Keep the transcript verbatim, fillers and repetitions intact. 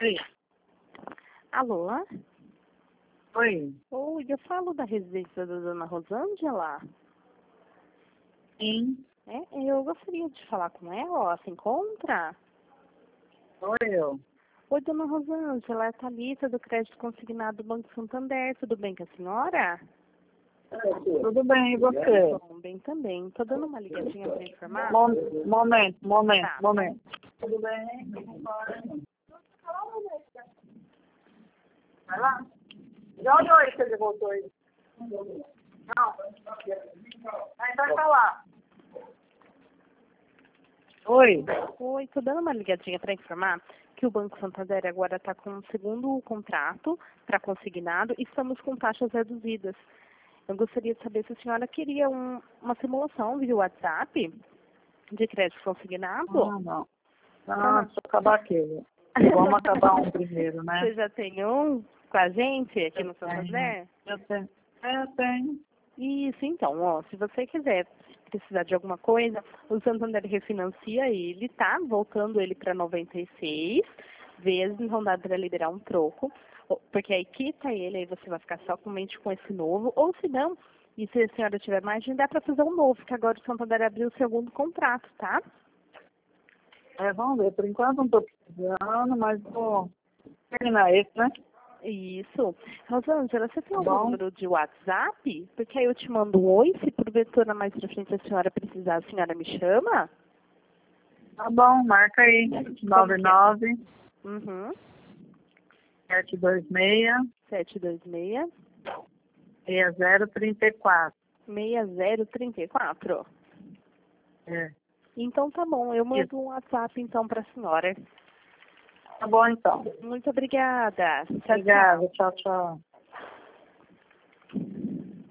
Oi. Alô? Oi. Oi, eu falo da residência da dona Rosângela. Sim. É, eu gostaria de falar com ela, ó, se encontra? Sou eu. Oi, dona Rosângela, é a Thalita do Crédito Consignado do Banco Santander. Tudo bem com a senhora? Tudo bem, e você? Bom, bem também. Tô dando uma ligadinha para informar. Mom- momento, momento, Tá. momento. Tudo bem? Vai lá. De onde é que ele voltou aí? Não. Aí vai falar. Oi. Oi, tô dando uma ligadinha para informar que o Banco Santander agora está com um segundo contrato para consignado e estamos com taxas reduzidas. Eu gostaria de saber se a senhora queria um- uma simulação via WhatsApp de crédito consignado. Não, não. Não, deixa eu acabar aquele. Vamos acabar um primeiro, né? Você já tem um com a gente aqui Eu no tenho. Santander? Eu tenho. É, eu tenho. Isso, então, ó, se você quiser precisar de alguma coisa, o Santander refinancia ele, tá? Voltando ele para noventa e seis vezes, não dá para liberar um troco, ó, porque aí quita ele, aí você vai ficar somente com esse novo, ou se não, e se a senhora tiver margem, dá para fazer um novo, que agora o Santander abriu o segundo contrato, tá? É, vamos ver. Por enquanto não estou precisando, mas vou terminar esse, né? Isso. Rosângela, você tem Tá algum bom? número de WhatsApp? Porque aí eu te mando um oi, se porventura mais pra frente a senhora precisar, a senhora me chama? Tá bom, marca aí. nove nove Uhum. sete dois seis sete dois seis, seis zero três quatro. seis zero três quatro. É. Então tá bom, eu Isso. mando um WhatsApp então pra senhora. Tá bom, então. Muito obrigada. Tchau, tchau. Obrigada. Tchau, tchau.